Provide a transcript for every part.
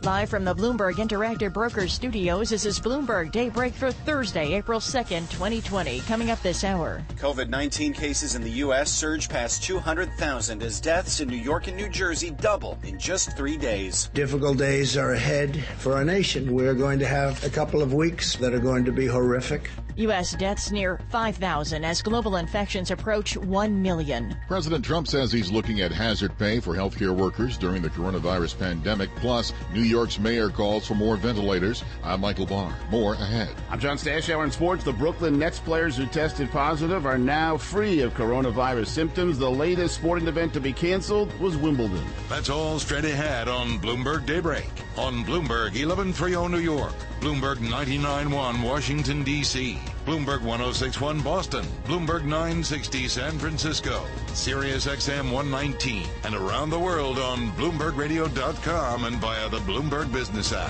Live from the Bloomberg Interactive Brokers Studios, this is Bloomberg Daybreak for Thursday, April 2nd, 2020. Coming up this hour. COVID-19 cases in the U.S. surge past 200,000 as deaths in New York and New Jersey double in just 3 days. Difficult days are ahead for our nation. We're going to have a couple of weeks that are going to be horrific. U.S. deaths near 5,000 as global infections approach 1 million. President Trump says he's looking at hazard pay for healthcare workers during the coronavirus pandemic. Plus, New York's mayor calls for more ventilators. I'm Michael Barr. More ahead. I'm John Stashower in sports. The Brooklyn Nets players who tested positive are now free of coronavirus symptoms. The latest sporting event to be canceled was Wimbledon. That's all straight ahead on Bloomberg Daybreak. On Bloomberg 1130 New York, Bloomberg 99.1 Washington, D.C., Bloomberg 106.1 Boston, Bloomberg 960 San Francisco, Sirius XM 119, and around the world on BloombergRadio.com and via the Bloomberg Business app.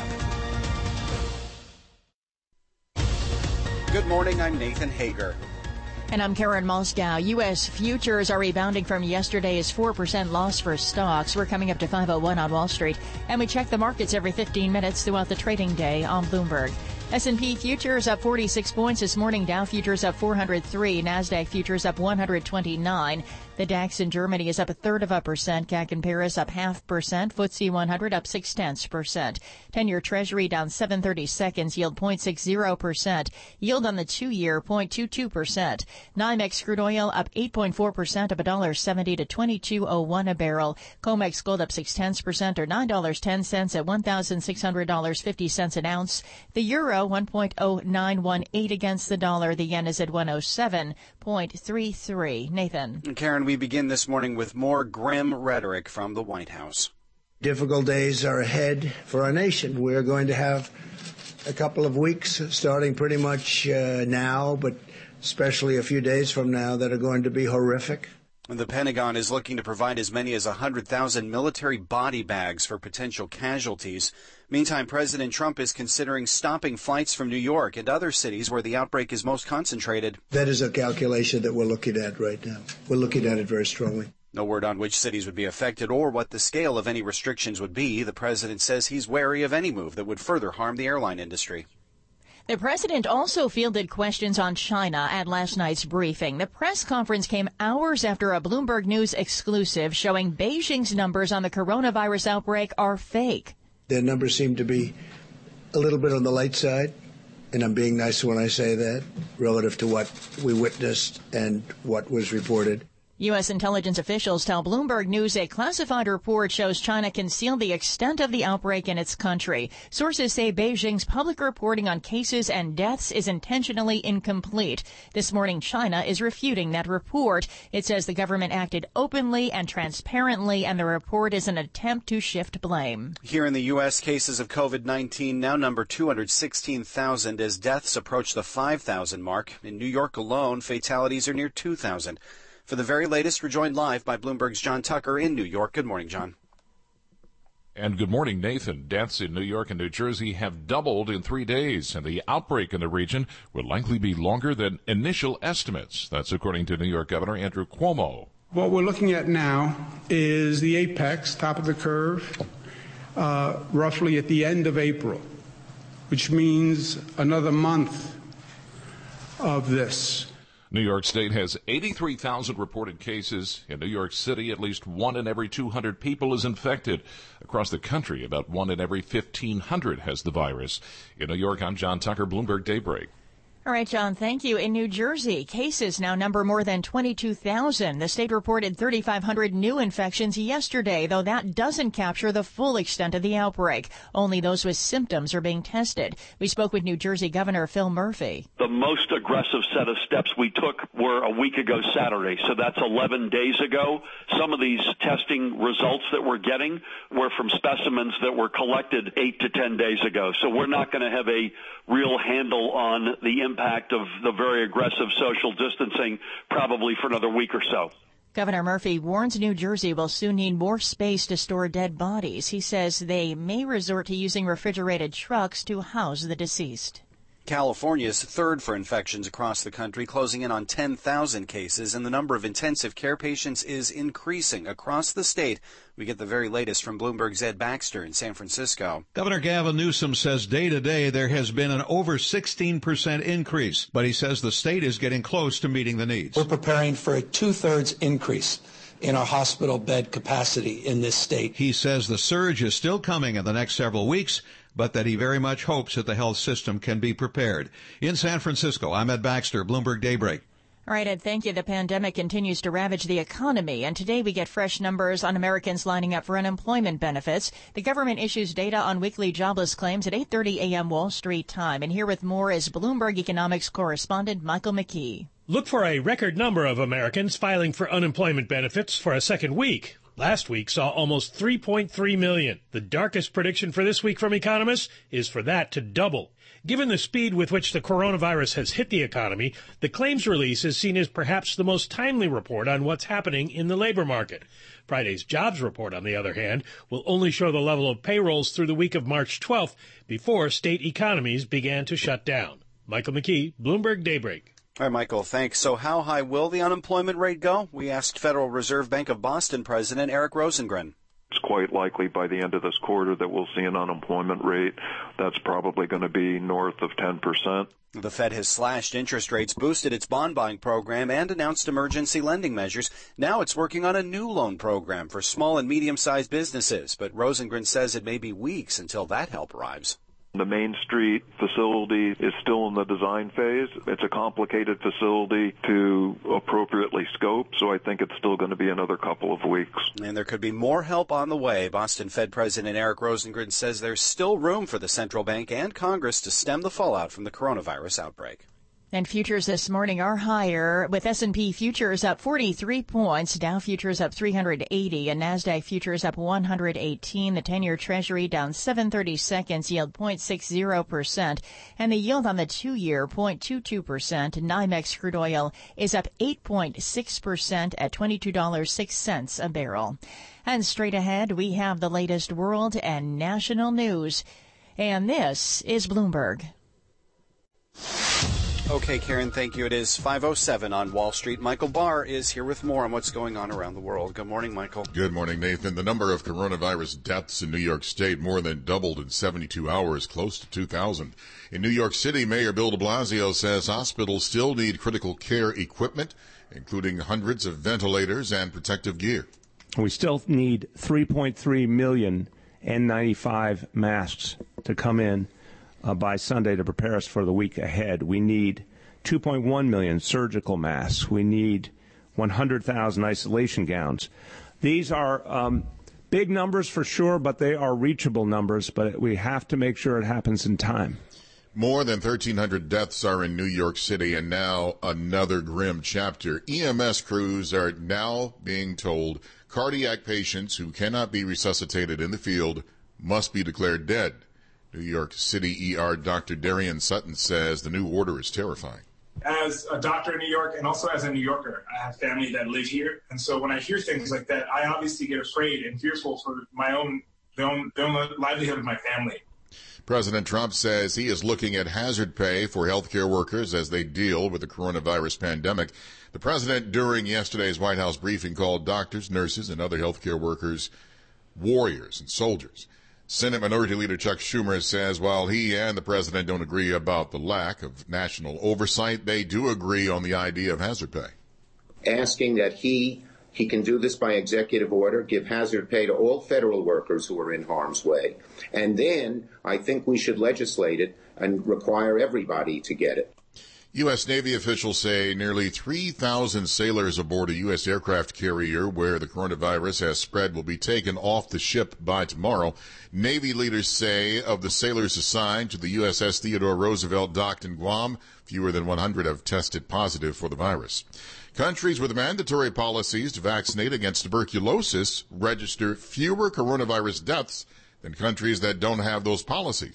Good morning, I'm Nathan Hager. And I'm Karen Moscow. U.S. futures are rebounding from yesterday's 4% loss for stocks. We're coming up to 5:01 on Wall Street. And we check the markets every 15 minutes throughout the trading day on Bloomberg. S&P futures up 46 points this morning. Dow futures up 403. NASDAQ futures up 129. The DAX in Germany is up 1/3%. CAC in Paris up 0.5%. FTSE 100 up 0.6%. 10-year Treasury down 7/32, yield 0.60%. Yield on the 2-year 0.22%. NYMEX crude oil up 8.4% of $1.70 to $22.01 a barrel. COMEX gold up 0.6% or $9.10 at $1,600.50 an ounce. The euro 1.0918 against the dollar. The yen is at 107.33. Nathan. Karen, we begin this morning with more grim rhetoric from the White House. Difficult days are ahead for our nation. We're going to have a couple of weeks starting pretty much now, but especially a few days from now that are going to be horrific. The Pentagon is looking to provide as many as 100,000 military body bags for potential casualties. Meantime, President Trump is considering stopping flights from New York and other cities where the outbreak is most concentrated. That is a calculation that we're looking at right now. We're looking at it very strongly. No word on which cities would be affected or what the scale of any restrictions would be. The president says he's wary of any move that would further harm the airline industry. The president also fielded questions on China at last night's briefing. The press conference came hours after a Bloomberg News exclusive showing Beijing's numbers on the coronavirus outbreak are fake. Their numbers seem to be a little bit on the light side, and I'm being nice when I say that, relative to what we witnessed and what was reported. U.S. intelligence officials tell Bloomberg News a classified report shows China concealed the extent of the outbreak in its country. Sources say Beijing's public reporting on cases and deaths is intentionally incomplete. This morning, China is refuting that report. It says the government acted openly and transparently, and the report is an attempt to shift blame. Here in the U.S., cases of COVID-19 now number 216,000 as deaths approach the 5,000 mark. In New York alone, fatalities are near 2,000. For the very latest, we're joined live by Bloomberg's John Tucker in New York. Good morning, John. And good morning, Nathan. Deaths in New York and New Jersey have doubled in 3 days, and the outbreak in the region will likely be longer than initial estimates. That's according to New York Governor Andrew Cuomo. What we're looking at now is the apex, top of the curve, roughly at the end of April, which means another month of this. New York State has 83,000 reported cases. In New York City, at least 1 in every 200 people is infected. Across the country, about 1 in every 1,500 has the virus. In New York, I'm John Tucker, Bloomberg Daybreak. All right, John, thank you. In New Jersey, cases now number more than 22,000. The state reported 3,500 new infections yesterday, though that doesn't capture the full extent of the outbreak. Only those with symptoms are being tested. We spoke with New Jersey Governor Phil Murphy. The most aggressive set of steps we took were a week ago Saturday, so that's 11 days ago. Some of these testing results that we're getting were from specimens that were collected 8 to 10 days ago. So we're not going to have a real handle on the impact of the very aggressive social distancing probably for another week or so. Governor Murphy warns New Jersey will soon need more space to store dead bodies. He says they may resort to using refrigerated trucks to house the deceased. California is third for infections across the country, closing in on 10,000 cases, and the number of intensive care patients is increasing across the state. We get the very latest from Bloomberg's Ed Baxter in San Francisco. Governor Gavin Newsom says day to day there has been an over 16% increase, but he says the state is getting close to meeting the needs. We're preparing for a 2/3 increase in our hospital bed capacity in this state. He says the surge is still coming in the next several weeks, but that he very much hopes that the health system can be prepared. In San Francisco, I'm Ed Baxter, Bloomberg Daybreak. All right, Ed, thank you. The pandemic continues to ravage the economy, and today we get fresh numbers on Americans lining up for unemployment benefits. The government issues data on weekly jobless claims at 8:30 a.m. Wall Street time. And here with more is Bloomberg economics correspondent Michael McKee. Look for a record number of Americans filing for unemployment benefits for a second week. Last week saw almost 3.3 million. The darkest prediction for this week from economists is for that to double. Given the speed with which the coronavirus has hit the economy, the claims release is seen as perhaps the most timely report on what's happening in the labor market. Friday's jobs report, on the other hand, will only show the level of payrolls through the week of March 12th before state economies began to shut down. Michael McKee, Bloomberg Daybreak. All right, Michael, thanks. So how high will the unemployment rate go? We asked Federal Reserve Bank of Boston President Eric Rosengren. It's quite likely by the end of this quarter that we'll see an unemployment rate that's probably going to be north of 10%. The Fed has slashed interest rates, boosted its bond buying program, and announced emergency lending measures. Now it's working on a new loan program for small and medium-sized businesses. But Rosengren says it may be weeks until that help arrives. The Main Street facility is still in the design phase. It's a complicated facility to appropriately scope, so I think it's still going to be another couple of weeks. And there could be more help on the way. Boston Fed President Eric Rosengren says there's still room for the central bank and Congress to stem the fallout from the coronavirus outbreak. And futures this morning are higher, with S&P futures up 43 points, Dow futures up 380, and NASDAQ futures up 118. The 10-year Treasury down 7/32, yield 0.60%, and the yield on the 2-year 0.22%. NYMEX crude oil is up 8.6% at $22.06 a barrel. And straight ahead, we have the latest world and national news. And this is Bloomberg. Okay, Karen, thank you. It is 5:07 on Wall Street. Michael Barr is here with more on what's going on around the world. Good morning, Michael. Good morning, Nathan. The number of coronavirus deaths in New York State more than doubled in 72 hours, close to 2,000. In New York City, Mayor Bill de Blasio says hospitals still need critical care equipment, including hundreds of ventilators and protective gear. We still need 3.3 million N95 masks to come in by Sunday to prepare us for the week ahead. We need 2.1 million surgical masks. We need 100,000 isolation gowns. These are big numbers for sure, but they are reachable numbers, but we have to make sure it happens in time. More than 1,300 deaths are in New York City, and now another grim chapter. EMS crews are now being told cardiac patients who cannot be resuscitated in the field must be declared dead. New York City ER Dr. Darian Sutton says the new order is terrifying. As a doctor in New York and also as a New Yorker, I have family that live here. And so when I hear things like that, I obviously get afraid and fearful for the livelihood of my family. President Trump says he is looking at hazard pay for healthcare workers as they deal with the coronavirus pandemic. The president, during yesterday's White House briefing, called doctors, nurses, and other healthcare workers warriors and soldiers. Senate Minority Leader Chuck Schumer says while he and the president don't agree about the lack of national oversight, they do agree on the idea of hazard pay. Asking that he can do this by executive order, give hazard pay to all federal workers who are in harm's way. And then I think we should legislate it and require everybody to get it. U.S. Navy officials say nearly 3,000 sailors aboard a U.S. aircraft carrier where the coronavirus has spread will be taken off the ship by tomorrow. Navy leaders say of the sailors assigned to the USS Theodore Roosevelt docked in Guam, fewer than 100 have tested positive for the virus. Countries with mandatory policies to vaccinate against tuberculosis register fewer coronavirus deaths than countries that don't have those policies.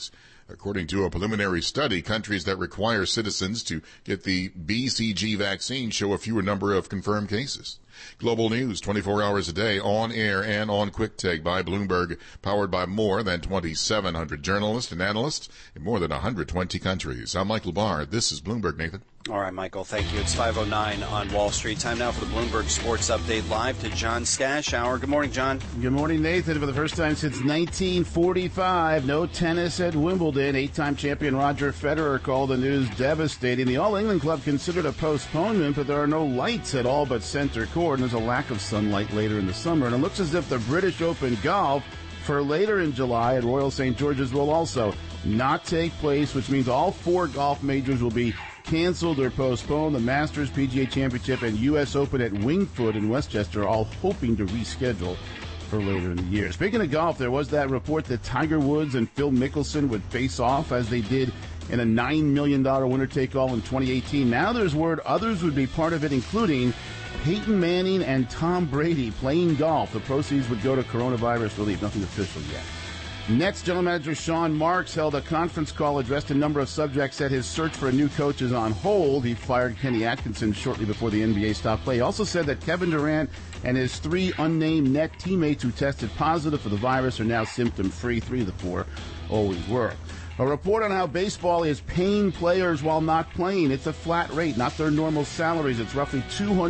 According to a preliminary study, countries that require citizens to get the BCG vaccine show a fewer number of confirmed cases. Global news 24 hours a day, on air and on Quick Take by Bloomberg, powered by more than 2,700 journalists and analysts in more than 120 countries. I'm Michael Barr. This is Bloomberg, Nathan. All right, Michael, thank you. It's 5:09 on Wall Street. Time now for the Bloomberg Sports Update live to John Skashauer. Good morning, John. Good morning, Nathan. For the first time since 1945, no tennis at Wimbledon. 8-time champion Roger Federer called the news devastating. The All England Club considered a postponement, but there are no lights at all but center court, and there's a lack of sunlight later in the summer. And it looks as if the British Open golf for later in July at Royal St. George's will also not take place, which means all 4 golf majors will be canceled or postponed. The Masters, PGA Championship, and U.S. Open at Wingfoot in Westchester are all hoping to reschedule for later in the year. Speaking of golf, there was that report that Tiger Woods and Phil Mickelson would face off as they did in a $9 million winner-take-all in 2018. Now there's word others would be part of it, including Peyton Manning and Tom Brady playing golf. The proceeds would go to coronavirus relief. Nothing official yet. Next, General Manager Sean Marks held a conference call, addressed a number of subjects, said his search for a new coach is on hold. He fired Kenny Atkinson shortly before the NBA stopped play. He also said that Kevin Durant and his 3 unnamed net teammates who tested positive for the virus are now symptom-free. 3 of the 4 always were. A report on how baseball is paying players while not playing. It's a flat rate, not their normal salaries. It's roughly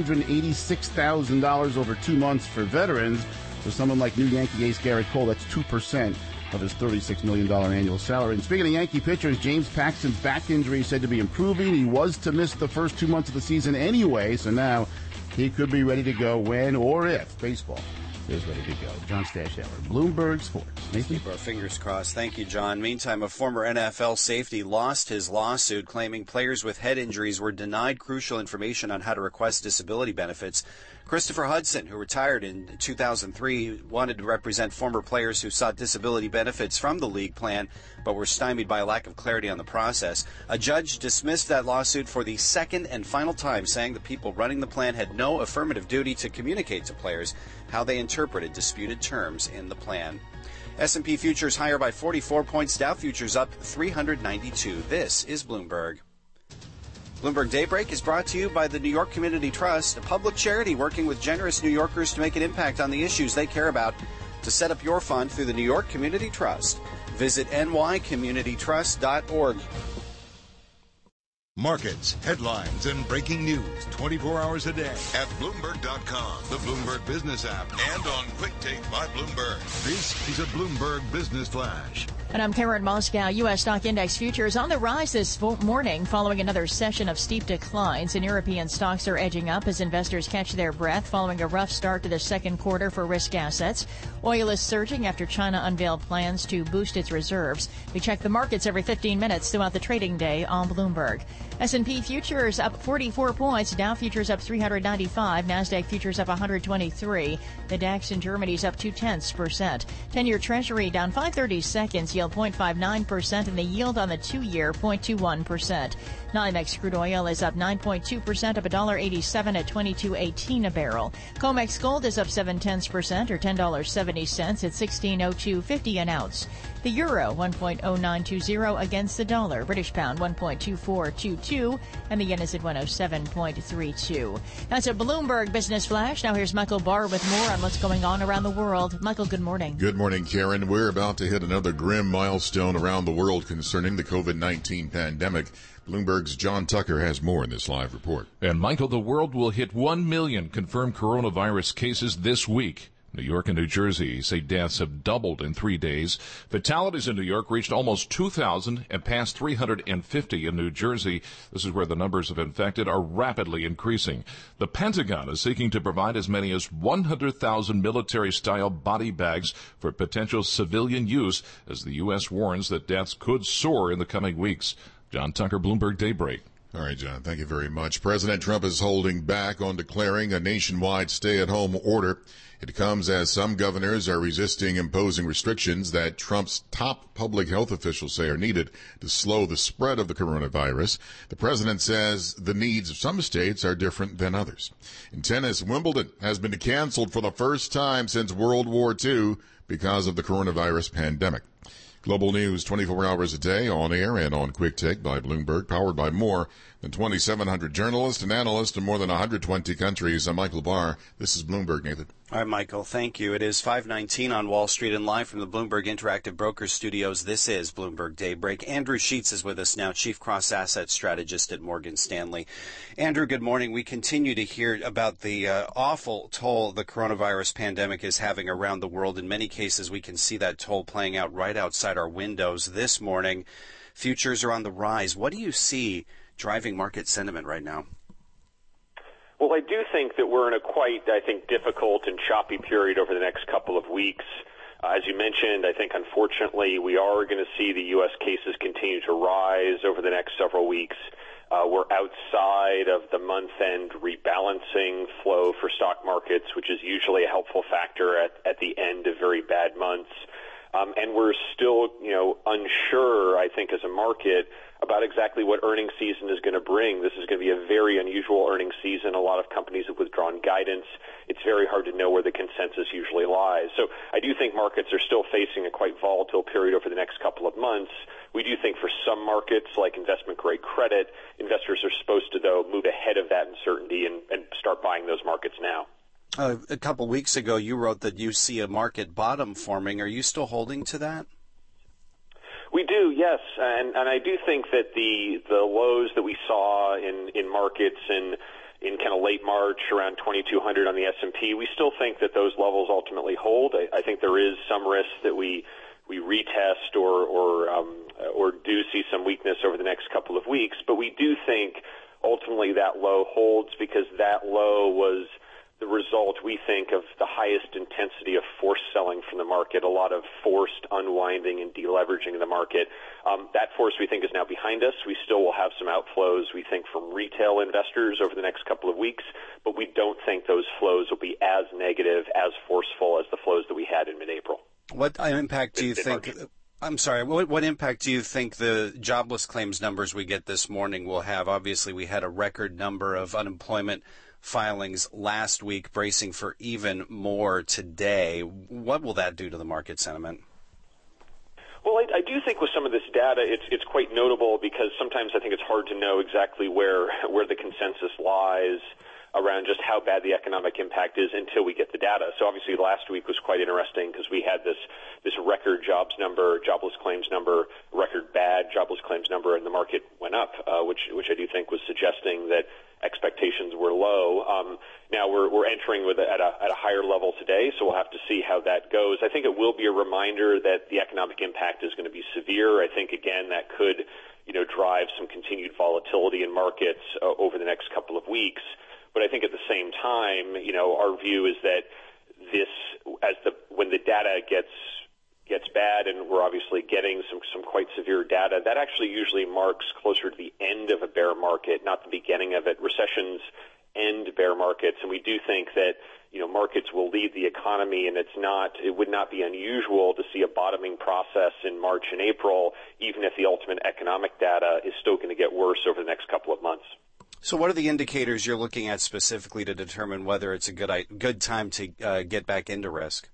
$286,000 over 2 months for veterans. For someone like new Yankee ace Garrett Cole, that's 2% of his $36 million annual salary. And speaking of Yankee pitchers, James Paxton's back injury is said to be improving. He was to miss the first 2 months of the season anyway, so now he could be ready to go when or if baseball is ready to go. John Skashauer, Bloomberg Sports. Nathan? Keep our fingers crossed. Thank you, John. Meantime, a former NFL safety lost his lawsuit claiming players with head injuries were denied crucial information on how to request disability benefits. Christopher Hudson, who retired in 2003, wanted to represent former players who sought disability benefits from the league plan but were stymied by a lack of clarity on the process. A judge dismissed that lawsuit for the second and final time, saying the people running the plan had no affirmative duty to communicate to players how they interpreted disputed terms in the plan. S&P futures higher by 44 points, Dow futures up 392. This is Bloomberg. Bloomberg Daybreak is brought to you by the New York Community Trust, a public charity working with generous New Yorkers to make an impact on the issues they care about. To set up your fund through the New York Community Trust, visit nycommunitytrust.org. Markets, headlines, and breaking news 24 hours a day at Bloomberg.com, the Bloomberg Business app, and on Quick Take by Bloomberg. This is a Bloomberg Business Flash. And I'm Karen Moscow. U.S. stock index futures on the rise this morning following another session of steep declines. And European stocks are edging up as investors catch their breath following a rough start to the second quarter for risk assets. Oil is surging after China unveiled plans to boost its reserves. We check the markets every 15 minutes throughout the trading day on Bloomberg. S&P futures up 44 points. Dow futures up 395. NASDAQ futures up 123. The DAX in Germany's up 0.2%. 10-year Treasury down 5/30 seconds, yield 0.59%, and the yield on the 2-year 0.21%. NYMEX crude oil is up 9.2%, up $1.87 at $22.18 a barrel. COMEX gold is up 0.7% or $10.70 at $16.0250 an ounce. The euro 1.0920 against the dollar. British pound 1.2422, and the yen is at 107.32. That's a Bloomberg Business Flash. Now here's Michael Barr with more on what's going on around the world. Michael, good morning. Good morning, Karen. We're about to hit another grim milestone around the world concerning the COVID-19 pandemic. Bloomberg's John Tucker has more in this live report. And Michael, the world will hit 1 million confirmed coronavirus cases this week. New York and New Jersey say deaths have doubled in 3 days. Fatalities in New York reached almost 2,000 and passed 350 in New Jersey. This is where the numbers of infected are rapidly increasing. The Pentagon is seeking to provide as many as 100,000 military-style body bags for potential civilian use as the U.S. warns that deaths could soar in the coming weeks. John Tucker, Bloomberg Daybreak. All right, John, thank you very much. President Trump is holding back on declaring a nationwide stay-at-home order. It comes as some governors are resisting imposing restrictions that Trump's top public health officials say are needed to slow the spread of the coronavirus. The president says the needs of some states are different than others. In tennis, Wimbledon has been canceled for the first time since World War II because of the coronavirus pandemic. Global news 24 hours a day, on air and on Quick Take by Bloomberg, powered by more than 2,700 journalists and analysts in more than 120 countries. I'm Michael Barr. This is Bloomberg, Nathan. All right, Michael, thank you. It is 5:19 on Wall Street, and live from the Bloomberg Interactive Brokers Studios, this is Bloomberg Daybreak. Andrew Sheets is with us now, Chief Cross-Asset Strategist at Morgan Stanley. Andrew, good morning. We continue to hear about the awful toll the coronavirus pandemic is having around the world. In many cases, we can see that toll playing out right outside our windows. This morning, futures are on the rise. What do you see driving market sentiment right now? Well, I do think that we're in a quite, difficult and choppy period over the next couple of weeks. As you mentioned, I think, unfortunately, we are going to see the U.S. cases continue to rise over the next several weeks. We're outside of the month-end rebalancing flow for stock markets, which is usually a helpful factor at the end of very bad months. And we're still, unsure, I think, as a market about exactly what earnings season is going to bring. This is going to be a very unusual earnings season. A lot of companies have withdrawn guidance. It's very hard to know where the consensus usually lies. So I do think markets are still facing a quite volatile period over the next couple of months. We do think for some markets, like investment-grade credit, investors are supposed to, though, move ahead of that uncertainty and start buying those markets now. A couple weeks ago, you wrote that you see a market bottom forming. Are you still holding to that? We do, yes, and I do think that the lows that we saw in markets in kind of late March around 2,200 on the S&P, we still think that those levels ultimately hold. I think there is some risk that we retest or do see some weakness over the next couple of weeks, but we do think ultimately that low holds because that low was the result, we think, of the highest intensity of forced selling from the market, a lot of forced unwinding and deleveraging in the market. That force, we think, is now behind us. We still will have some outflows, we think, from retail investors over the next couple of weeks, but we don't think those flows will be as negative, as forceful as the flows that we had in mid-April. What impact do you think... I'm sorry, what impact do you think the jobless claims numbers we get this morning will have? Obviously, we had a record number of unemployment filings last week, bracing for even more today. What will that do to the market sentiment? Well, I do think with some of this data, it's quite notable because sometimes I think it's hard to know exactly where the consensus lies around just how bad the economic impact is until we get the data. So obviously last week was quite interesting because we had this record jobless claims number, record bad jobless claims number, and the market went up, which I do think was suggesting that expectations were low. Now we're entering at a higher level today, so we'll have to see how that goes. I think it will be a reminder that the economic impact is going to be severe. I think, again, that could drive some continued volatility in markets over the next couple of weeks. But I think at the same time, our view is that when the data gets bad, and we're obviously getting some quite severe data, that actually usually marks closer to the end of a bear market, not the beginning of it. Recessions end bear markets, and we do think that markets will lead the economy, and it would not be unusual to see a bottoming process in March and April, even if the ultimate economic data is still going to get worse over the next couple of months. So what are the indicators you're looking at specifically to determine whether it's a good time to get back into risk?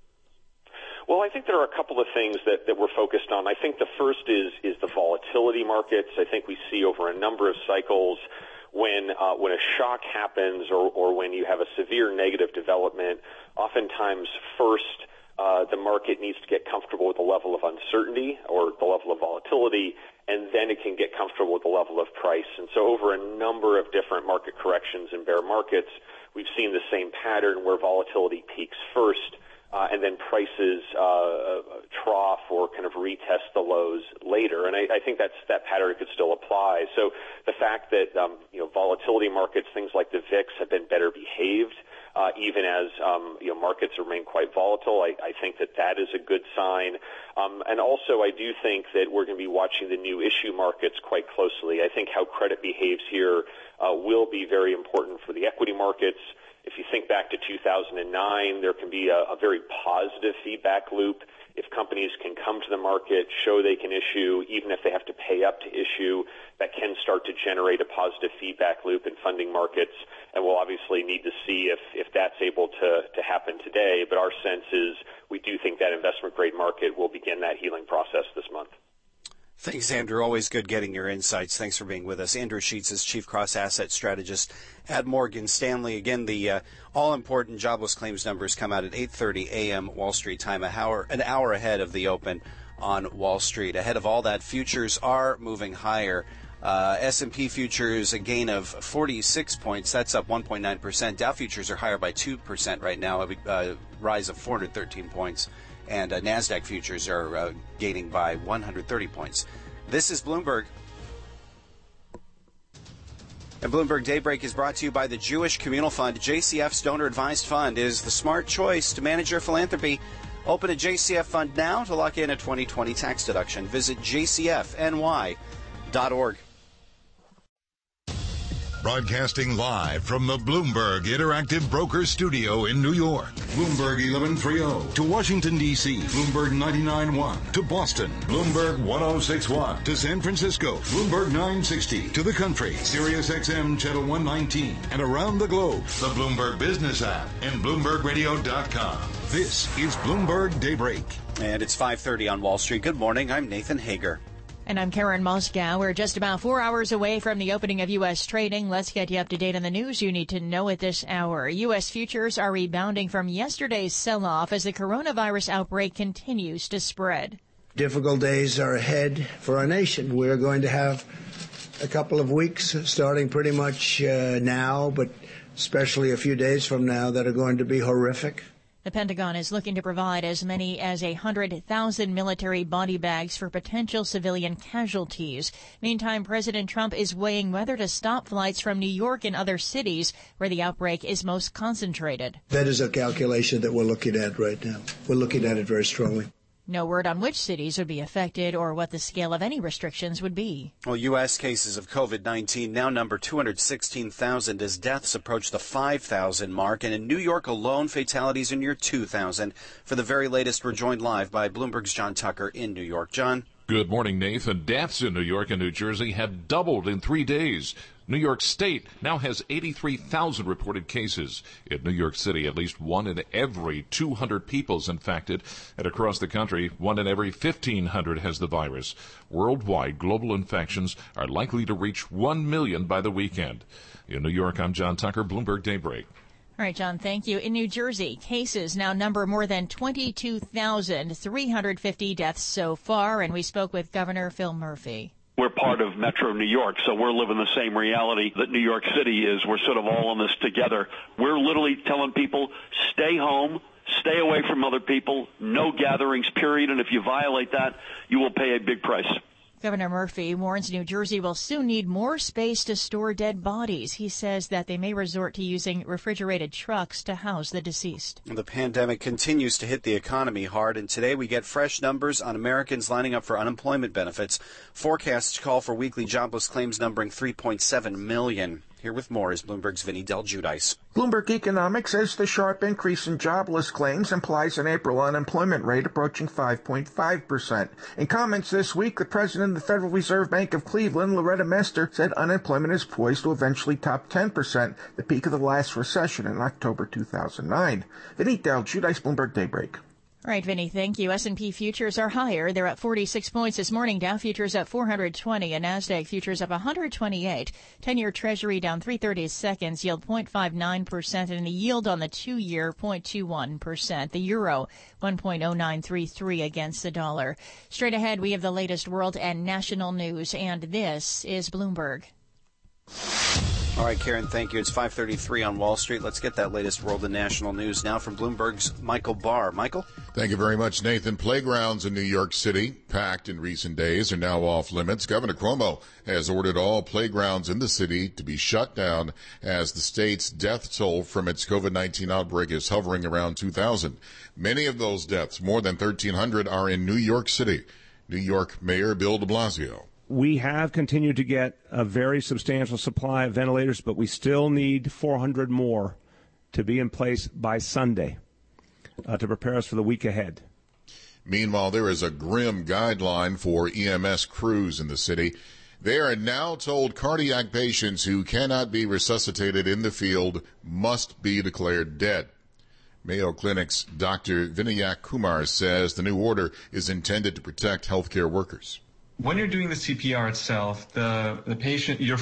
Well, I think there are a couple of things that we're focused on. I think the first is the volatility markets. I think we see over a number of cycles when a shock happens or when you have a severe negative development, oftentimes first the market needs to get comfortable with the level of uncertainty or the level of volatility, and then it can get comfortable with the level of price. And so over a number of different market corrections in bear markets, we've seen the same pattern where volatility peaks first, and then prices trough or kind of retest the lows later. And I think that pattern could still apply. So the fact that volatility markets, things like the VIX, have been better behaved, even as markets remain quite volatile, I think that is a good sign. And also, I do think that we're going to be watching the new issue markets quite closely. I think how credit behaves here will be very important for the equity markets. If you think back to 2009, there can be a very positive feedback loop. If companies can come to the market, show they can issue, even if they have to pay up to issue, that can start to generate a positive feedback loop in funding markets. And we'll obviously need to see if that's able to happen today. But our sense is we do think that investment grade market will begin that healing process this month. Thanks, Andrew. Always good getting your insights. Thanks for being with us. Andrew Sheets is Chief Cross-Asset Strategist at Morgan Stanley. Again, the all-important jobless claims numbers come out at 8:30 a.m. Wall Street time, an hour ahead of the open on Wall Street. Ahead of all that, futures are moving higher. S&P futures, a gain of 46 points. That's up 1.9%. Dow futures are higher by 2% right now, a rise of 413 points. And NASDAQ futures are gaining by 130 points. This is Bloomberg. And Bloomberg Daybreak is brought to you by the Jewish Communal Fund. JCF's donor-advised fund is the smart choice to manage your philanthropy. Open a JCF fund now to lock in a 2020 tax deduction. Visit jcfny.org. Broadcasting live from the Bloomberg Interactive Broker Studio in New York. Bloomberg 1130 to Washington, D.C. Bloomberg 99.1 to Boston. Bloomberg 106.1 to San Francisco. Bloomberg 960 to the country. Sirius XM Channel 119 and around the globe. The Bloomberg Business app and BloombergRadio.com. This is Bloomberg Daybreak. And it's 5:30 on Wall Street. Good morning. I'm Nathan Hager. And I'm Karen Moskow. We're just about 4 hours away from the opening of U.S. trading. Let's get you up to date on the news you need to know at this hour. U.S. futures are rebounding from yesterday's sell-off as the coronavirus outbreak continues to spread. Difficult days are ahead for our nation. We're going to have a couple of weeks starting pretty much now, but especially a few days from now, that are going to be horrific. The Pentagon is looking to provide as many as 100,000 military body bags for potential civilian casualties. Meantime, President Trump is weighing whether to stop flights from New York and other cities where the outbreak is most concentrated. That is a calculation that we're looking at right now. We're looking at it very strongly. No word on which cities would be affected or what the scale of any restrictions would be. Well, U.S. cases of COVID-19 now number 216,000 as deaths approach the 5,000 mark. And in New York alone, fatalities are near 2,000. For the very latest, we're joined live by Bloomberg's John Tucker in New York. John? Good morning, Nathan. Deaths in New York and New Jersey have doubled in 3 days. New York State now has 83,000 reported cases. In New York City, at least 1 in every 200 people is infected. And across the country, 1 in every 1,500 has the virus. Worldwide, global infections are likely to reach 1 million by the weekend. In New York, I'm John Tucker, Bloomberg Daybreak. All right, John, thank you. In New Jersey, cases now number more than 22,350 deaths so far, and we spoke with Governor Phil Murphy. We're part of Metro New York, so we're living the same reality that New York City is. We're sort of all in this together. We're literally telling people, stay home, stay away from other people, no gatherings, period, and if you violate that, you will pay a big price. Governor Murphy warns New Jersey will soon need more space to store dead bodies. He says that they may resort to using refrigerated trucks to house the deceased. The pandemic continues to hit the economy hard, and today we get fresh numbers on Americans lining up for unemployment benefits. Forecasts call for weekly jobless claims numbering 3.7 million. Here with more is Bloomberg's Vinny Del Giudice. Bloomberg Economics says the sharp increase in jobless claims implies an April unemployment rate approaching 5.5%. In comments this week, the president of the Federal Reserve Bank of Cleveland, Loretta Mester, said unemployment is poised to eventually top 10%, the peak of the last recession in October 2009. Vinny Del Giudice, Bloomberg Daybreak. All right, Vinny, thank you. S&P futures are higher. They're up 46 points this morning. Dow futures up 420 and NASDAQ futures up 128. 10-year Treasury down 3/30 seconds, yield 0.59%, and the yield on the 2-year 0.21%. The euro 1.0933 against the dollar. Straight ahead, we have the latest world and national news, and this is Bloomberg. All right, Karen, thank you. It's 5:33 on Wall Street. Let's get that latest world and national news now from Bloomberg's Michael Barr. Michael? Thank you very much, Nathan. Playgrounds in New York City, packed in recent days, are now off limits. Governor Cuomo has ordered all playgrounds in the city to be shut down as the state's death toll from its COVID-19 outbreak is hovering around 2,000. Many of those deaths, more than 1,300, are in New York City. New York Mayor Bill de Blasio. We have continued to get a very substantial supply of ventilators, but we still need 400 more to be in place by Sunday to prepare us for the week ahead. Meanwhile, there is a grim guideline for EMS crews in the city. They are now told cardiac patients who cannot be resuscitated in the field must be declared dead. Mayo Clinic's Dr. Vinayak Kumar says the new order is intended to protect healthcare workers. When you're doing the CPR itself, the patient, you're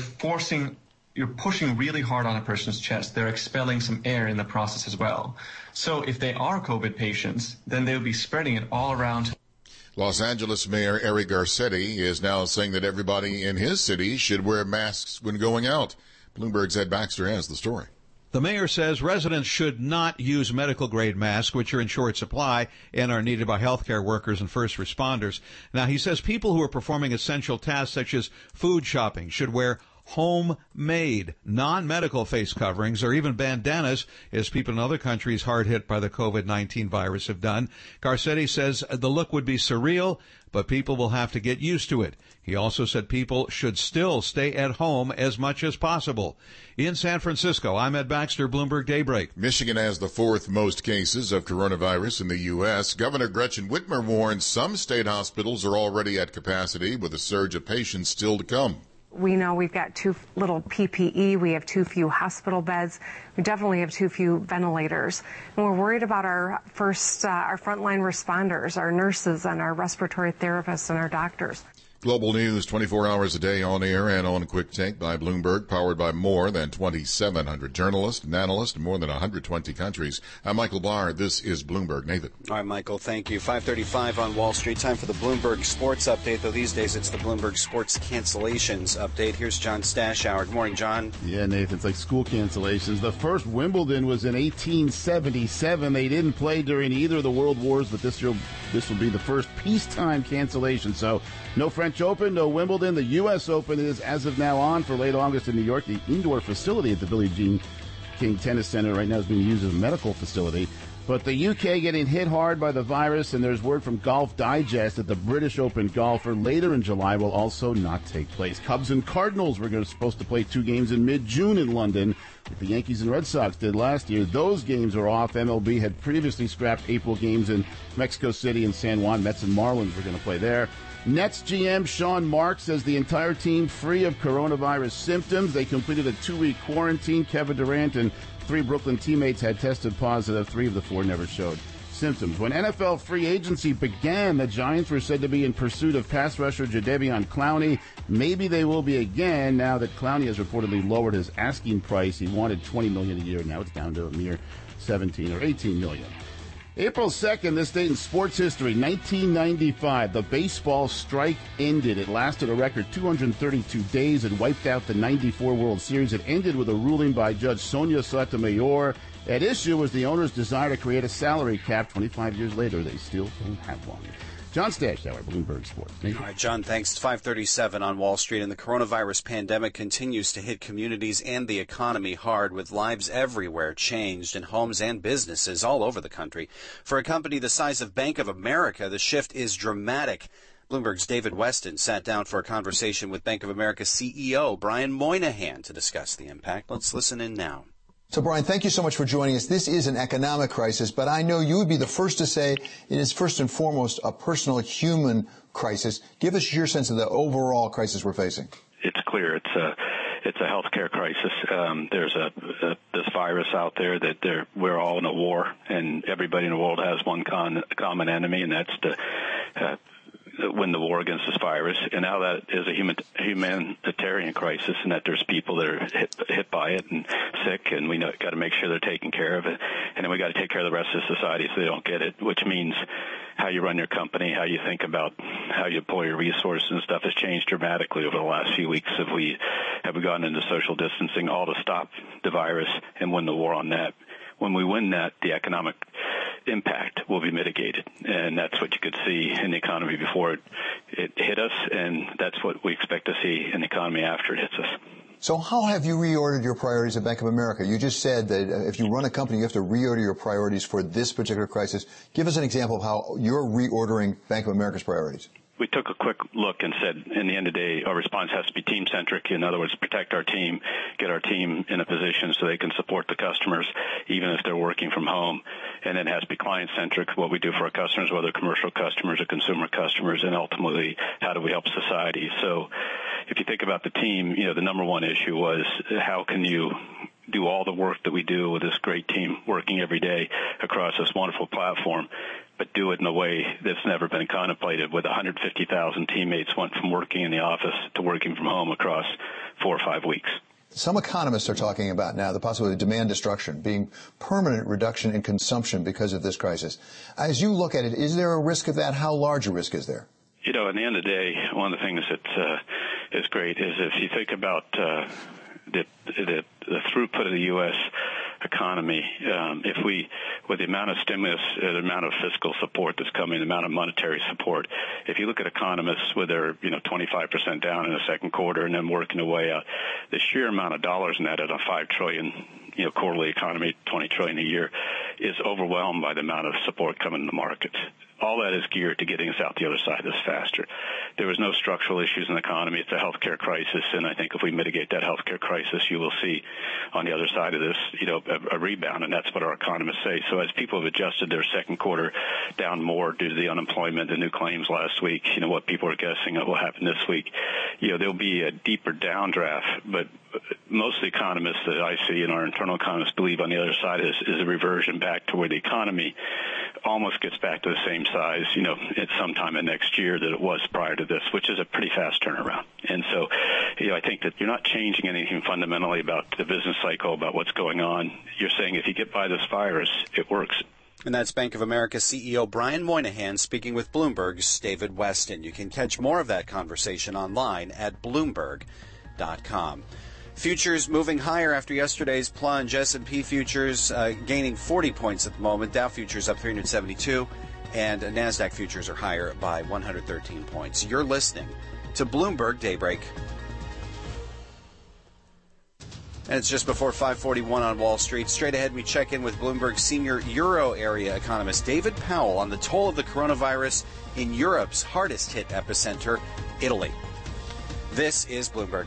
pushing really hard on a person's chest. They're expelling some air in the process as well. So if they are COVID patients, then they'll be spreading it all around. Los Angeles Mayor Eric Garcetti is now saying that everybody in his city should wear masks when going out. Bloomberg's Ed Baxter has the story. The mayor says residents should not use medical-grade masks, which are in short supply and are needed by healthcare workers and first responders. Now, he says people who are performing essential tasks such as food shopping should wear homemade, non-medical face coverings or even bandanas, as people in other countries hard hit by the COVID-19 virus have done. Garcetti says the look would be surreal, but people will have to get used to it. He also said people should still stay at home as much as possible. In San Francisco, I'm Ed Baxter, Bloomberg Daybreak. Michigan has the fourth most cases of coronavirus in the U.S. Governor Gretchen Whitmer warns some state hospitals are already at capacity, with a surge of patients still to come. We know we've got too little PPE. We have too few hospital beds. We definitely have too few ventilators. And we're worried about our frontline responders, our nurses and our respiratory therapists and our doctors. Global news 24 hours a day on air and on Quick Take by Bloomberg, powered by more than 2,700 journalists and analysts in more than 120 countries. I'm Michael Barr. This is Bloomberg. Nathan. All right, Michael, thank you. 5:35 on Wall Street. Time for the Bloomberg Sports Update, though these days it's the Bloomberg Sports Cancellations Update. Here's John Stashower. Good morning, John. Yeah, Nathan, it's like school cancellations. The first Wimbledon was in 1877. They didn't play during either of the world wars, but this will be the first peacetime cancellation. So no French Open, no Wimbledon. The U.S. Open is, as of now, on for late August in New York. The indoor facility at the Billie Jean King Tennis Center right now is being used as a medical facility. But the UK getting hit hard by the virus, and there's word from Golf Digest that the British Open golfer later in July will also not take place. Cubs and Cardinals were supposed to play 2 games in mid-June in London, like the Yankees and Red Sox did last year. Those games are off. MLB had previously scrapped April games in Mexico City and San Juan. Mets and Marlins were going to play there. Nets GM Sean Marks says the entire team free of coronavirus symptoms. They completed a 2-week quarantine. Kevin Durant and 3 Brooklyn teammates had tested positive. 3 of the 4 never showed symptoms. When NFL free agency began, the Giants were said to be in pursuit of pass rusher Jadeveon Clowney. Maybe they will be again now that Clowney has reportedly lowered his asking price. He wanted $20 million a year. Now it's down to a mere $17 or $18 million. April 2nd, this date in sports history, 1995, the baseball strike ended. It lasted a record 232 days and wiped out the 94 World Series. It ended with a ruling by Judge Sonia Sotomayor. At issue was the owner's desire to create a salary cap. 25 years later, they still don't have one. John Stashower, Bloomberg Sports. All right, John, thanks. It's 5:37 on Wall Street, and the coronavirus pandemic continues to hit communities and the economy hard, with lives everywhere changed and homes and businesses all over the country. For a company the size of Bank of America, the shift is dramatic. Bloomberg's David Weston sat down for a conversation with Bank of America CEO Brian Moynihan to discuss the impact. Let's listen in now. So, Brian, thank you so much for joining us. This is an economic crisis, but I know you would be the first to say it is first and foremost a personal human crisis. Give us your sense of the overall crisis we're facing. It's clear it's a healthcare crisis. There's this virus out there that we're all in a war, and everybody in the world has one common enemy, and that's to win the war against this virus. And now that is a humanitarian crisis, and that there's people that are hit by it and sick, and we got to make sure they're taken care of it. And then we got to take care of the rest of society so they don't get it, which means how you run your company, how you think about how you deploy your resources and stuff has changed dramatically over the last few weeks. Have we gone into social distancing, all to stop the virus and win the war on that? When we win that, the economic impact will be mitigated, and that's what you could see in the economy before it hit us, and that's what we expect to see in the economy after it hits us. So how have you reordered your priorities at Bank of America? You just said that if you run a company, you have to reorder your priorities for this particular crisis. Give us an example of how you're reordering Bank of America's priorities. we took a quick look and said, in the end of the day, our response has to be team-centric. In other words, protect our team, get our team in a position so they can support the customers, even if they're working from home. And then it has to be client-centric, what we do for our customers, whether commercial customers or consumer customers, and ultimately, how do we help society? So if you think about the team, the number one issue was how can you do all the work that we do with this great team working every day across this wonderful platform, but do it in a way that's never been contemplated, with 150,000 teammates went from working in the office to working from home across 4 or 5 weeks. Some economists are talking about now the possibility of demand destruction, being permanent reduction in consumption because of this crisis. As you look at it, is there a risk of that? How large a risk is there? At the end of the day, one of the things that is great is if you think about the throughput of the U.S. economy, if we, with the amount of stimulus, the amount of fiscal support that's coming, the amount of monetary support, if you look at economists with their 25% down in the second quarter and then working their way out, the sheer amount of dollars in that at a $5 trillion quarterly economy, $20 trillion a year, is overwhelmed by the amount of support coming in the markets. All that is geared to getting us out the other side of this faster. There was no structural issues in the economy. It's a healthcare crisis, and I think if we mitigate that healthcare crisis, you will see on the other side of this, a rebound, and that's what our economists say. So as people have adjusted their second quarter down more due to the unemployment, the new claims last week, what people are guessing will happen this week, there'll be a deeper downdraft, but most of the economists that I see and our internal economists believe on the other side is a reversion back to where the economy almost gets back to the same size, at some time in next year that it was prior to this, which is a pretty fast turnaround. And so, I think that you're not changing anything fundamentally about the business cycle, about what's going on. You're saying if you get by this virus, it works. And that's Bank of America CEO Brian Moynihan speaking with Bloomberg's David Westin. You can catch more of that conversation online at Bloomberg.com. Futures moving higher after yesterday's plunge. S&P futures gaining 40 points at the moment. Dow futures up 372. And NASDAQ futures are higher by 113 points. You're listening to Bloomberg Daybreak. And it's just before 5:41 on Wall Street. Straight ahead, we check in with Bloomberg senior Euro area economist David Powell on the toll of the coronavirus in Europe's hardest hit epicenter, Italy. This is Bloomberg.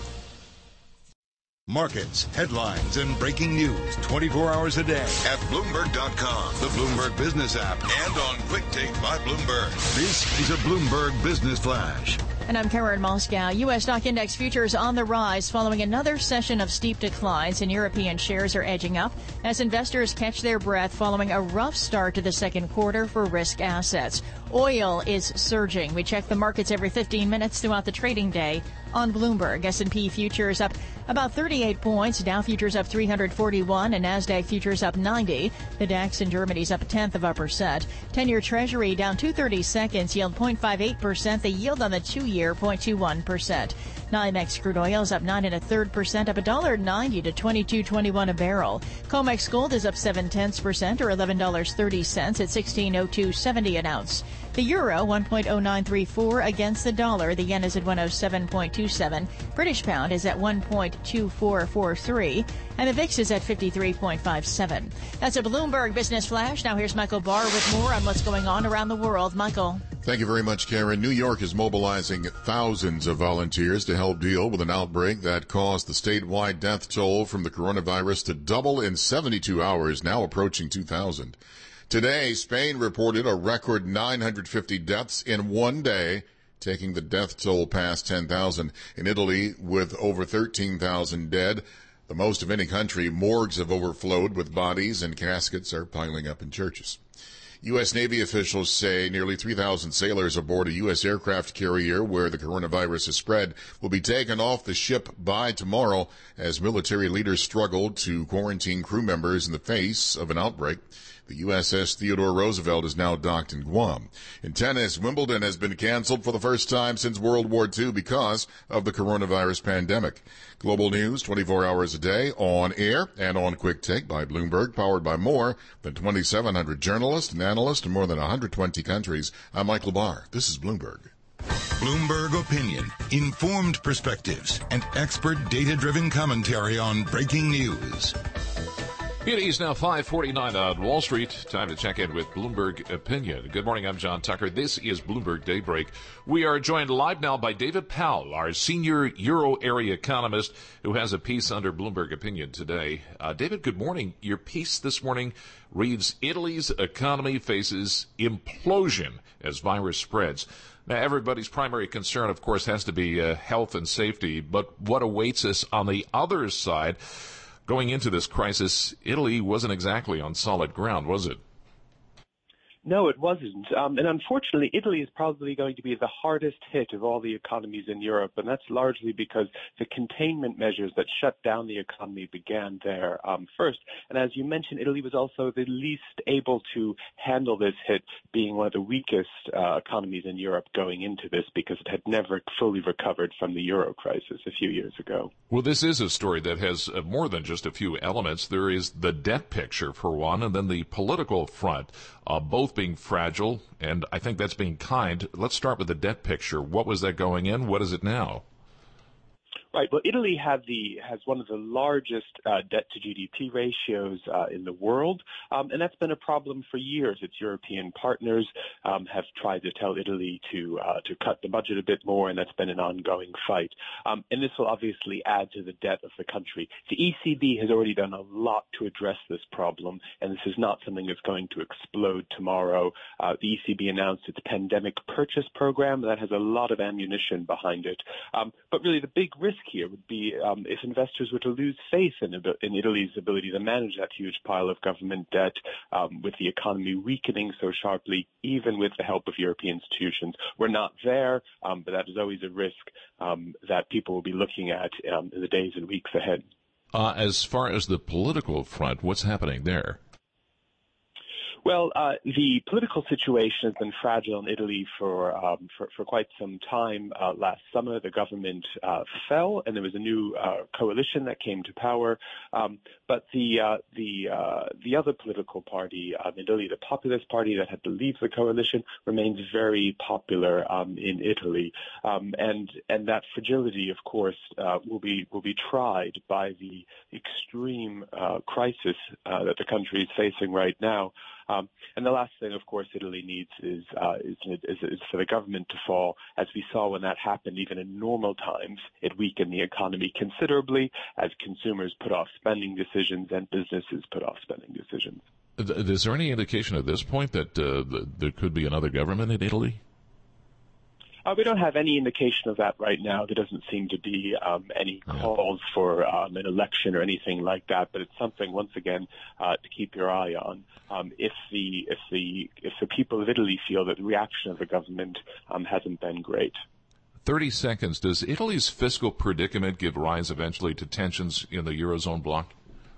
Markets, headlines, and breaking news 24 hours a day at Bloomberg.com, the Bloomberg Business app, and on Quick Take by Bloomberg. This is a Bloomberg Business Flash. And I'm Karen Moscow. U.S. stock index futures on the rise following another session of steep declines, and European shares are edging up as investors catch their breath following a rough start to the second quarter for risk assets. Oil is surging. We check the markets every 15 minutes throughout the trading day on Bloomberg. S&P futures up about 38 points. Dow futures up 341 and NASDAQ futures up 90. The DAX in Germany's up 0.1%. 10-year Treasury down 2/32, yield 0.58%. The yield on the 2-year 0.21%. NYMEX crude oil is up 9.33%, up $1.90 to $22.21 a barrel. COMEX gold is up 0.7% or $11.30 at $16.0270 an ounce. The euro 1.0934 against the dollar. The yen is at 107.27. British pound is at 1.2443, and the VIX is at 53.57. That's a Bloomberg Business Flash. Now here's Michael Barr with more on what's going on around the world. Michael. Thank you very much, Karen. New York is mobilizing thousands of volunteers to help deal with an outbreak that caused the statewide death toll from the coronavirus to double in 72 hours, now approaching 2,000. Today, Spain reported a record 950 deaths in one day, taking the death toll past 10,000. In Italy, with over 13,000 dead, the most of any country, morgues have overflowed with bodies and caskets are piling up in churches. U.S. Navy officials say nearly 3,000 sailors aboard a U.S. aircraft carrier where the coronavirus has spread will be taken off the ship by tomorrow as military leaders struggle to quarantine crew members in the face of an outbreak. The USS Theodore Roosevelt is now docked in Guam. In tennis, Wimbledon has been canceled for the first time since World War II because of the coronavirus pandemic. Global news 24 hours a day on air and on Quick Take by Bloomberg, powered by more than 2,700 journalists and analysts in more than 120 countries. I'm Michael Barr. This is Bloomberg. Bloomberg Opinion, informed perspectives, and expert data-driven commentary on breaking news. It is now 5:49 on Wall Street. Time to check in with Bloomberg Opinion. Good morning, I'm John Tucker. This is Bloomberg Daybreak. We are joined live now by David Powell, our senior Euro area economist, who has a piece under Bloomberg Opinion today. David, good morning. Your piece this morning reads, Italy's economy faces implosion as virus spreads. Now, everybody's primary concern, of course, has to be health and safety, but what awaits us on the other side? Going into this crisis, Italy wasn't exactly on solid ground, was it? No, it wasn't. And unfortunately, Italy is probably going to be the hardest hit of all the economies in Europe, and that's largely because the containment measures that shut down the economy began there first. And as you mentioned, Italy was also the least able to handle this hit, being one of the weakest economies in Europe going into this because it had never fully recovered from the euro crisis a few years ago. Well, this is a story that has more than just a few elements. There is the debt picture, for one, and then the political front, both being fragile, and I think that's being kind. Let's start with the debt picture. What was that going in? What is it now? Right. Well, Italy has one of the largest debt to GDP ratios in the world, and that's been a problem for years. Its European partners have tried to tell Italy to cut the budget a bit more, and that's been an ongoing fight. And this will obviously add to the debt of the country. The ECB has already done a lot to address this problem, and this is not something that's going to explode tomorrow. The ECB announced its pandemic purchase program that has a lot of ammunition behind it. But really, the big risk here would be if investors were to lose faith in Italy's ability to manage that huge pile of government debt, with the economy weakening so sharply, even with the help of European institutions. We're not there, but that is always a risk that people will be looking at in the days and weeks ahead. As far as the political front, what's happening there? Well, the political situation has been fragile in Italy for quite some time. Last summer, the government fell, and there was a new coalition that came to power. But the other political party in Italy, the Populist Party that had to leave the coalition, remains very popular in Italy, and that fragility, of course, will be tried by the extreme crisis that the country is facing right now. And the last thing, of course, Italy needs is for the government to fall. As we saw when that happened, even in normal times, it weakened the economy considerably as consumers put off spending decisions and businesses put off spending decisions. Is there any indication at this point that there could be another government in Italy? We don't have any indication of that right now. There doesn't seem to be any calls for an election or anything like that. But it's something, once again, to keep your eye on. If the people of Italy feel that the reaction of the government hasn't been great. 30 seconds. Does Italy's fiscal predicament give rise eventually to tensions in the Eurozone bloc?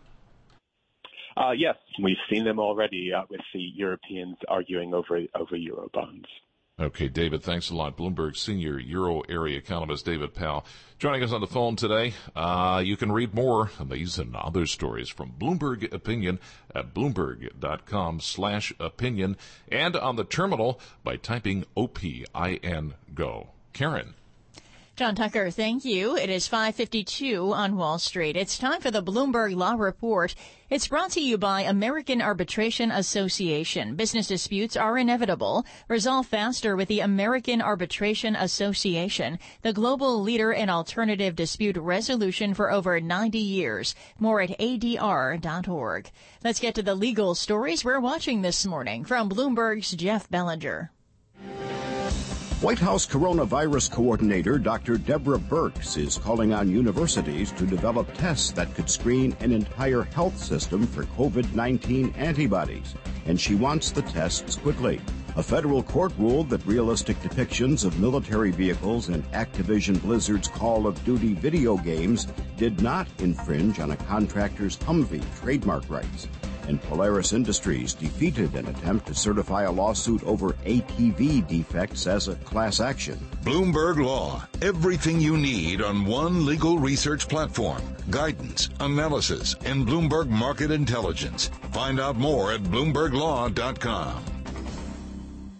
Yes, we've seen them already with the Europeans arguing over euro bonds. Okay, David, thanks a lot. Bloomberg senior Euro area economist David Powell joining us on the phone today. You can read more on these and other stories from Bloomberg Opinion at Bloomberg.com/opinion and on the terminal by typing OPIN GO. Karen. John Tucker, thank you. It is 5:52 on Wall Street. It's time for the Bloomberg Law Report. It's brought to you by American Arbitration Association. Business disputes are inevitable. Resolve faster with the American Arbitration Association, the global leader in alternative dispute resolution for over 90 years. More at ADR.org. Let's get to the legal stories we're watching this morning from Bloomberg's Jeff Bellinger. White House coronavirus coordinator Dr. Deborah Birx is calling on universities to develop tests that could screen an entire health system for COVID-19 antibodies, and she wants the tests quickly. A federal court ruled that realistic depictions of military vehicles in Activision Blizzard's Call of Duty video games did not infringe on a contractor's Humvee trademark rights. And Polaris Industries defeated an attempt to certify a lawsuit over ATV defects as a class action. Bloomberg Law. Everything you need on one legal research platform. Guidance, analysis, and Bloomberg Market Intelligence. Find out more at BloombergLaw.com.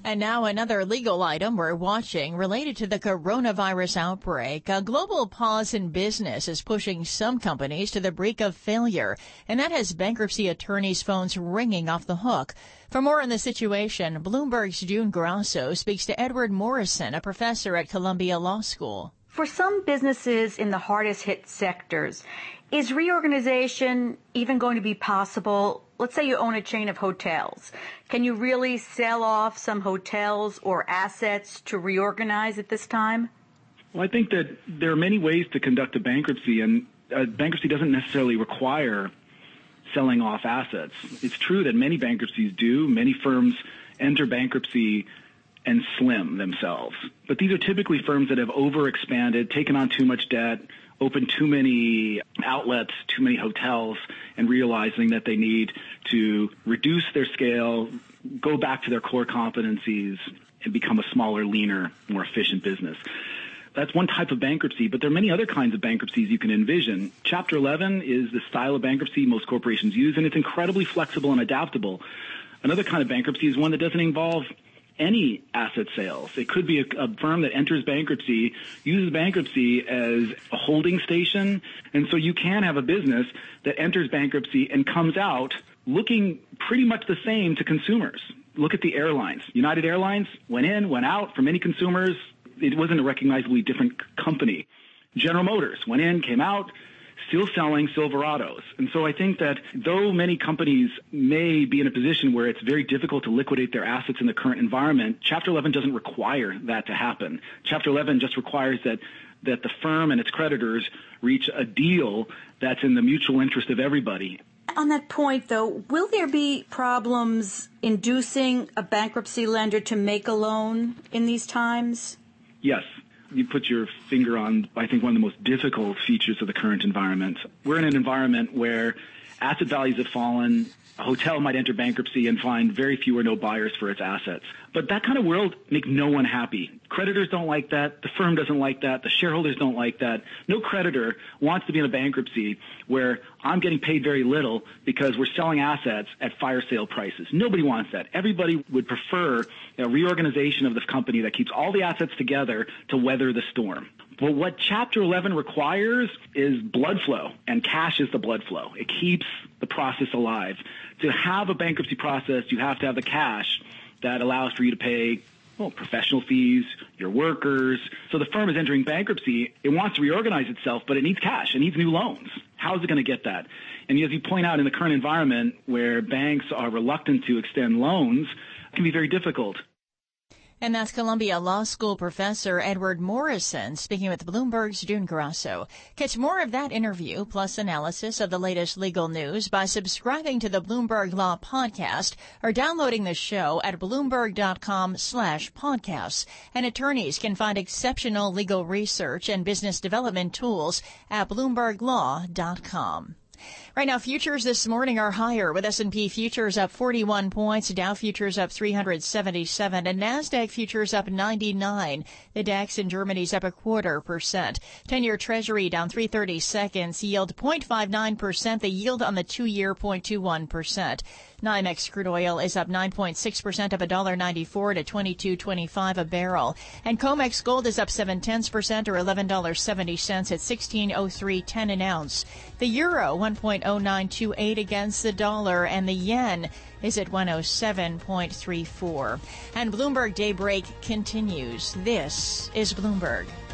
And now another legal item we're watching related to the coronavirus outbreak. A global pause in business is pushing some companies to the brink of failure, and that has bankruptcy attorneys' phones ringing off the hook. For more on the situation, Bloomberg's June Grasso speaks to Edward Morrison, a professor at Columbia Law School. For some businesses in the hardest hit sectors, is reorganization even going to be possible? Let's say you own a chain of hotels. Can you really sell off some hotels or assets to reorganize at this time? Well, I think that there are many ways to conduct a bankruptcy, and bankruptcy doesn't necessarily require selling off assets. It's true that many bankruptcies do. Many firms enter bankruptcy and slim themselves. But these are typically firms that have overexpanded, taken on too much debt, opened too many outlets, too many hotels, and realizing that they need to reduce their scale, go back to their core competencies, and become a smaller, leaner, more efficient business. That's one type of bankruptcy, but there are many other kinds of bankruptcies you can envision. Chapter 11 is the style of bankruptcy most corporations use, and it's incredibly flexible and adaptable. Another kind of bankruptcy is one that doesn't involve any asset sales. It could be a firm that enters bankruptcy, uses bankruptcy as a holding station, and so you can have a business that enters bankruptcy and comes out looking pretty much the same to consumers. Look at the airlines. United Airlines went in, went out. For many consumers, it wasn't a recognizably different company. General Motors went in, came out, still selling Silverados. And so I think that though many companies may be in a position where it's very difficult to liquidate their assets in the current environment, Chapter 11 doesn't require that to happen. Chapter 11 just requires that the firm and its creditors reach a deal that's in the mutual interest of everybody. On that point, though, will there be problems inducing a bankruptcy lender to make a loan in these times? Yes. You put your finger on, I think, one of the most difficult features of the current environment. We're in an environment where asset values have fallen. A hotel might enter bankruptcy and find very few or no buyers for its assets. But that kind of world makes no one happy. Creditors don't like that. The firm doesn't like that. The shareholders don't like that. No creditor wants to be in a bankruptcy where I'm getting paid very little because we're selling assets at fire sale prices. Nobody wants that. Everybody would prefer a reorganization of this company that keeps all the assets together to weather the storm. But what Chapter 11 requires is blood flow, and cash is the blood flow. It keeps the process alive. To have a bankruptcy process, you have to have the cash that allows for you to pay professional fees, your workers. So the firm is entering bankruptcy. It wants to reorganize itself, but it needs cash. It needs new loans. How is it going to get that? And as you point out, in the current environment where banks are reluctant to extend loans, it can be very difficult. And that's Columbia Law School professor Edward Morrison speaking with Bloomberg's June Grasso. Catch more of that interview plus analysis of the latest legal news by subscribing to the Bloomberg Law Podcast or downloading the show at Bloomberg.com/podcasts. And attorneys can find exceptional legal research and business development tools at BloombergLaw.com. Right now, futures this morning are higher, with S&P futures up 41 points, Dow futures up 377, and NASDAQ futures up 99. The DAX in Germany's up 0.25%. 10-year Treasury down 3/32, yield 0.59%. The yield on the 2-year 0.21%. NYMEX crude oil is up 9.6%, up $1.94 to $22.25 a barrel. And COMEX gold is up 0.7% or $11.70 at $16.0310 an ounce. The euro 1.0928 against the dollar, and the yen is at 107.34. And Bloomberg Daybreak continues. This is Bloomberg.